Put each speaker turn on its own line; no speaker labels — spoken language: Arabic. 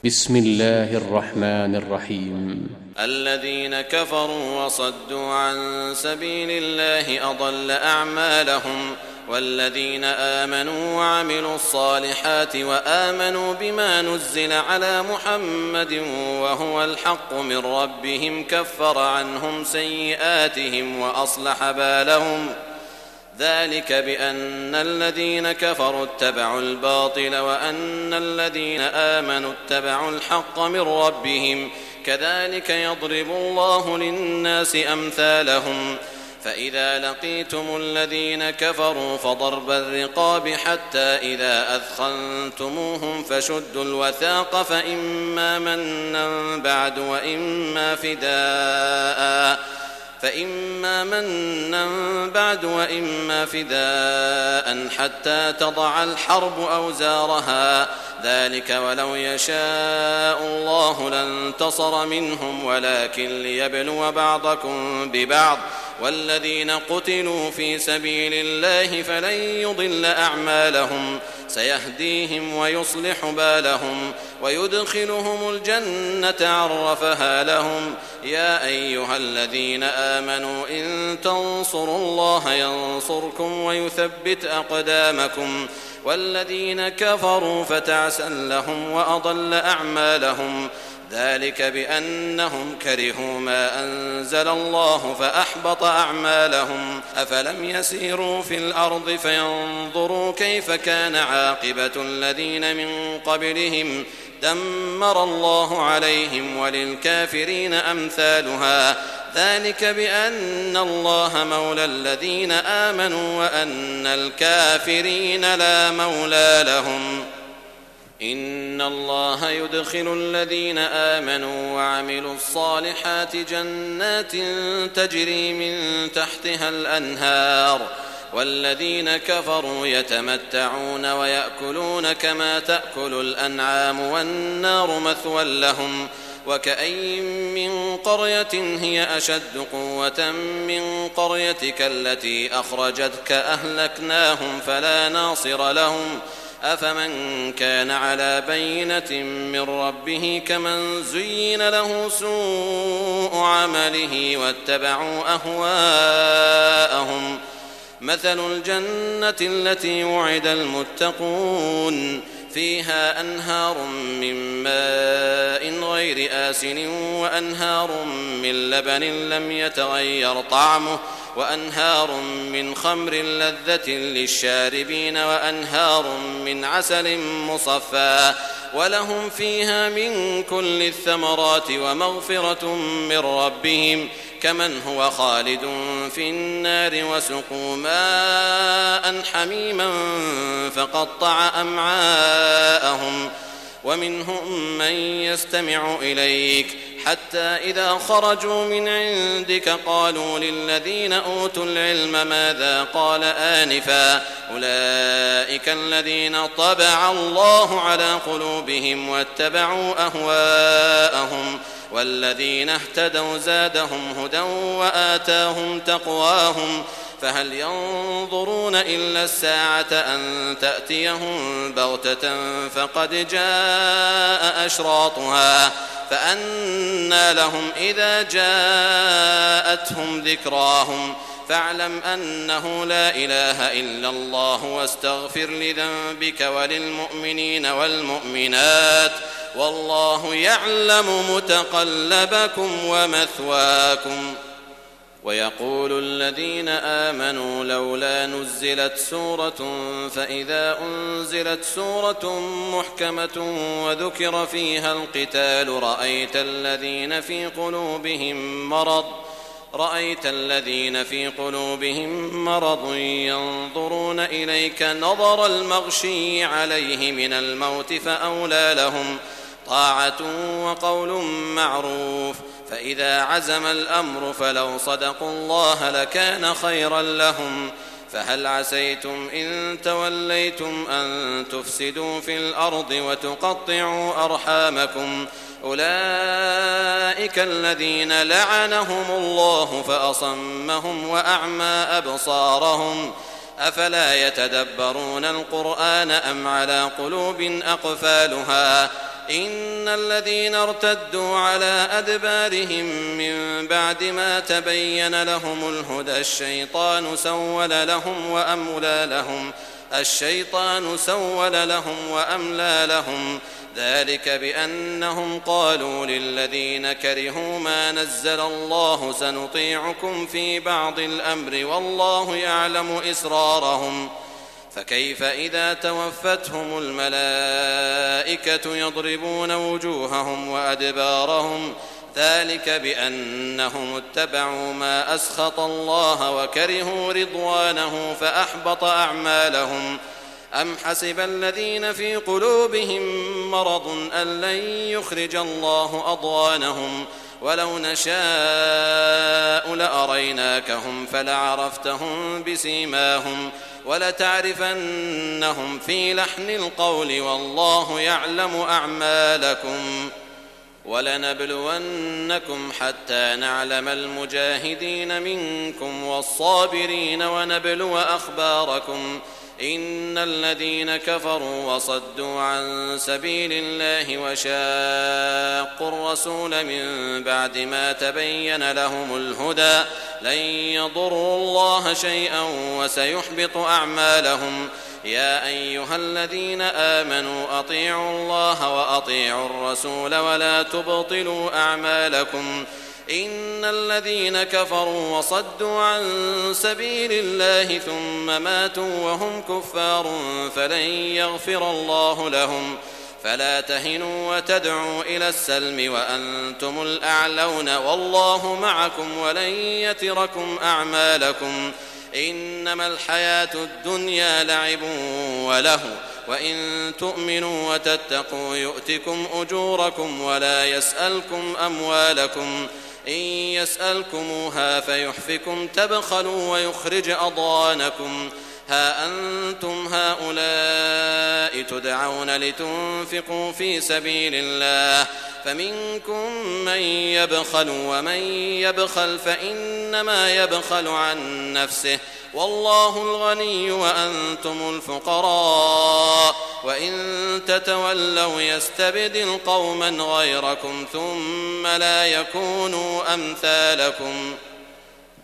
بسم الله الرحمن الرحيم.
الذين كفروا وصدوا عن سبيل الله أضل أعمالهم، والذين آمنوا وعملوا الصالحات وآمنوا بما نزل على محمد وهو الحق من ربهم كفر عنهم سيئاتهم وأصلح بالهم. ذلك بأن الذين كفروا اتبعوا الباطل وأن الذين آمنوا اتبعوا الحق من ربهم، كذلك يضرب الله للناس أمثالهم. فإذا لقيتم الذين كفروا فضرب الرقاب حتى إذا أثخنتموهم فشدوا الوثاق فإما منا بعد وإما فداء حتى تضع الحرب أوزارها. ذلك ولو يشاء الله لانتصر منهم ولكن ليبلو بعضكم ببعض. والذين قتلوا في سبيل الله فلن يضل أعمالهم، سيهديهم ويصلح بالهم ويدخلهم الجنة عرفها لهم. يا أيها الذين آمنوا إن تنصروا الله ينصركم ويثبت أقدامكم. والذين كفروا فتعسا لهم وأضل أعمالهم. ذلك بأنهم كرهوا ما أنزل الله فأحبط أعمالهم. أفلم يسيروا في الأرض فينظروا كيف كان عاقبة الذين من قبلهم، دمر الله عليهم وللكافرين أمثالها. ذلك بأن الله مولى الذين آمنوا وأن الكافرين لا مولى لهم. إن الله يدخل الذين آمنوا وعملوا الصالحات جنات تجري من تحتها الأنهار، والذين كفروا يتمتعون ويأكلون كما تأكل الأنعام والنار مثوى لهم. وكأين من قرية هي أشد قوة من قريتك التي أخرجتك أهلكناهم فلا ناصر لهم. أفمن كان على بينة من ربه كمن زين له سوء عمله واتبعوا أهواءهم. مثل الجنة التي وعد المتقون فيها أنهار من ماء غير آسن وأنهار من لبن لم يتغير طعمه وأنهار من خمر لذة للشاربين وأنهار من عسل مصفى ولهم فيها من كل الثمرات ومغفرة من ربهم كمن هو خالد في النار وسقوا ماء حميما فقطع أمعاءهم. ومنهم من يستمع إليك حتى إذا خرجوا من عندك قالوا للذين أوتوا العلم ماذا قال آنفا أولئك الذين طبع الله على قلوبهم واتبعوا أهواءهم. والذين اهتدوا زادهم هدى وآتاهم تقواهم. فهل ينظرون إلا الساعة أن تأتيهم بغتة فقد جاء أشراطها فأنى لهم إذا جاءتهم ذكراهم. فاعلم أنه لا إله إلا الله واستغفر لذنبك وللمؤمنين والمؤمنات والله يعلم متقلبكم ومثواكم. ويقول الذين آمنوا لولا نزلت سورة فإذا أنزلت سورة محكمة وذكر فيها القتال رأيت الذين في قلوبهم مرض ينظرون إليك نظر المغشي عليه من الموت فأولى لهم طاعة وقول معروف. فإذا عزم الأمر فلو صدقوا الله لكان خيرا لهم. فهل عسيتم إن توليتم أن تفسدوا في الأرض وتقطعوا أرحامكم. أولئك الذين لعنهم الله فأصمهم وأعمى أبصارهم. أفلا يتدبرون القرآن أم على قلوب أقفالها إن الذين ارتدوا على أدبارهم من بعد ما تبين لهم الهدى الشيطان سول لهم وأملى لهم ذلك بأنهم قالوا للذين كرهوا ما نزل الله سنطيعكم في بعض الأمر والله يعلم إسرارهم فكيف إذا توفتهم الملائكة يضربون وجوههم وأدبارهم ذلك بأنهم اتبعوا ما أسخط الله وكرهوا رضوانه فأحبط أعمالهم أم حسب الذين في قلوبهم مرض أن لن يخرج الله أضغانهم ولو نشاء لأريناكهم فلعرفتهم بسيماهم ولتعرفنهم في لحن القول والله يعلم أعمالكم ولنبلونكم حتى نعلم المجاهدين منكم والصابرين ونبلو أخباركم إن الذين كفروا وصدوا عن سبيل الله وشاقوا الرسول من بعد ما تبين لهم الهدى لن يضروا الله شيئا وسيحبط أعمالهم يا أيها الذين آمنوا أطيعوا الله وأطيعوا الرسول ولا تبطلوا أعمالكم إن الذين كفروا وصدوا عن سبيل الله ثم ماتوا وهم كفار فلن يغفر الله لهم فلا تهنوا وتدعوا إلى السلم وأنتم الأعلون والله معكم ولن يتركم أعمالكم إنما الحياة الدنيا لعب وله وإن تؤمنوا وتتقوا يؤتكم أجوركم ولا يسألكم أموالكم إن يسألكموها فيحفكم تبخلوا ويخرج أضغانكم ها أنتم هؤلاء تدعون لتنفقوا في سبيل الله فمنكم من يبخل ومن يبخل فإنما يبخل عن نفسه والله الغني وأنتم الفقراء وإن تتولوا يستبدل قوما غيركم ثم لا يكونوا أمثالكم